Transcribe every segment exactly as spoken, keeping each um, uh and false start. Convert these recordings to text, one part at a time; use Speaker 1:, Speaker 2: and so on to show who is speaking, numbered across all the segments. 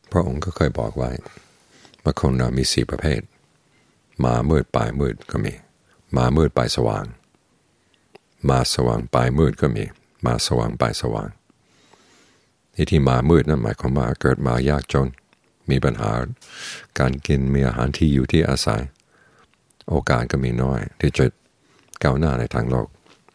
Speaker 1: พระองค์ก็เคยบอกไว้ว่าคนเรามีสี่ประเภทมามืดปลายมืดก็มีมามืดปลายสว่างมาสว่างปลายมืดก็มีมาสว่างปลายสว่างที่ที่มามืดนั่นหมายความว่าเกิดมายากจนมีปัญหาการกินมีอาหารที่อยู่ที่อาศัยโอกาสก็มีน้อยที่จะก้าวหน้าในทางโลก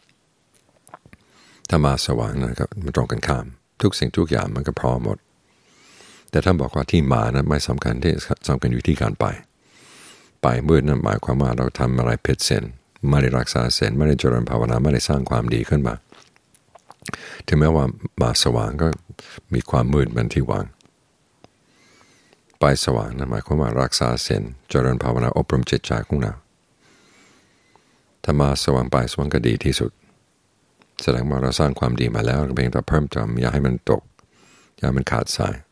Speaker 1: ถ้ามาสว่างนะครับมันตรงกันข้ามทุกสิ่งทุกอย่างมันก็พร้อมหมดแต่ท่านบอกว่าที่มานั้นไม่สำคัญที่สำคัญอยู่ที่การไปไปมืดนั้นหมายความว่าเราทำอะไรผิดศีลไม่ได้รักษาศีลไม่ได้เจริญภาวนาไม่ได้สร้างความดีขึ้นมาถึงแม้ว่ามาสว่างก็มีความมืดเป็นที่วางไปสว่างนั้นหมายความว่ารักษาศีลเจริญภาวนาอบรมจิตใจของเราถ้ามาสว่างไปสว่างก็ดีที่สุดแสดงว่าเราสร้างความดีมาแล้วเพียงแต่เพิ่มเติมอย่าให้มันตกอย่าให้มันขาดสาย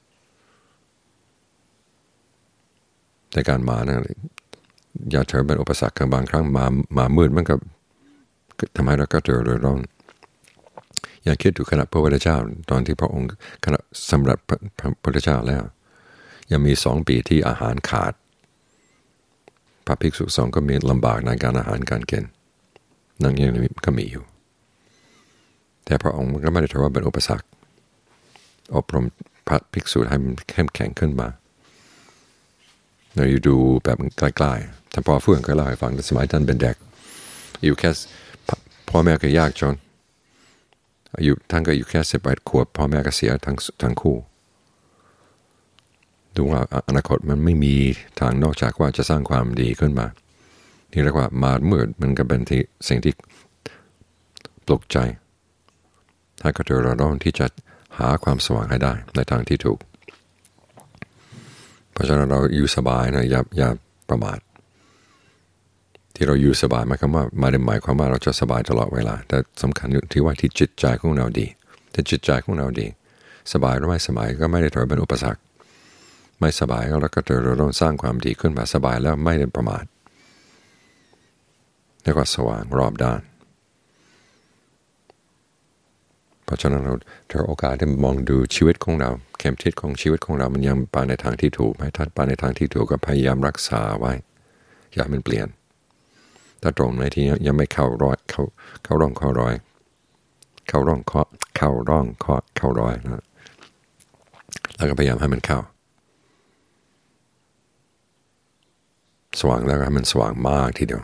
Speaker 1: ในการมานะอย่าถือเป็นอุปสรรคบางครั้งมามามืดมันก็ทำให้เราก็เจอเรื่องร้อนอย่าคิดดูขณะพระพุทธเจ้าตอนที่พระองค์ขณะสำหรับพระพุทธเจ้าแล้วยังมีสองปีที่อาหารขาดพระภิกษุสงฆ์ก็มีลำบากในการอาหารการกินนั่นยังก็มีอยู่แต่พระองค์ก็ไม่ได้ถือว่าเป็นอุปสรรคอบรมพระภิกษุให้มันเข้มแข็งขึ้นมาเราอยู่ดูแบบใกล้ๆท่านพ่อเฟื่องก็เล่าให้ฟังสมัยท่านเป็นเด็กอยู่แค่พ่อแม่ก็ยากจนอายุท่านก็อยู่แค่สิบแปดขวบพ่อแม่ก็เสียทั้งทั้งคู่ดูว่าอนาคตมันไม่มีทางนอกจากว่าจะสร้างความดีขึ้นมานี่เรียกว่ามามืดมันก็เป็นที่สิ่งที่ปลุกใจให้กระตือรือร้นที่จะหาความสว่างให้ได้ในทางที่ถูกเพราะฉะนั้นเราอยู่สบายนะอย่าอย่าประมาทที่เราอยู่สบายหมายความว่าไม่ได้หมายความว่าเราจะสบายตลอดเวลาแต่สำคัญอยู่ที่ว่าที่จิตใจของเราดีถ้าจิตใจของเราดีสบายหรือไม่สบายก็ไม่ได้ถือเป็นอุปสรรคไม่สบายเราก็จะเริ่มสร้างความดีขึ้นมาสบายแล้วไม่ได้ประมาทแล้วก็สว่างรอบด้านเพราะฉะนั้นเราถือโอกาสที่มองดูชีวิตของเราเข็มทิศของชีวิตของเรามันยังไปในทางที่ถูกไหมถ้าไปในทางที่ถูกก็พยายามรักษาไว้อย่าให้มันเปลี่ยนถ้าตรงไหนที่ยังไม่เข้ารอยเข้าเข้าร่องเข้ารอยเข้าร่องเคาะเข้าร่องเคาะเข้ารอยนะแล้วก็พยายามให้มันเข้าสว่างแล้วก็ให้มันสว่างมากทีเดียว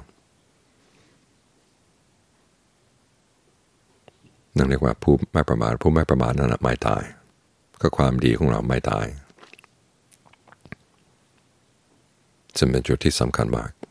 Speaker 1: นั่นเรียกว่าผู้ไม่ประมาทผู้ไม่ประมาทนั่นแหละไม่ตายก็ความดีของเราไม่ตายซึ่งเป็นจุดที่สำคัญมาก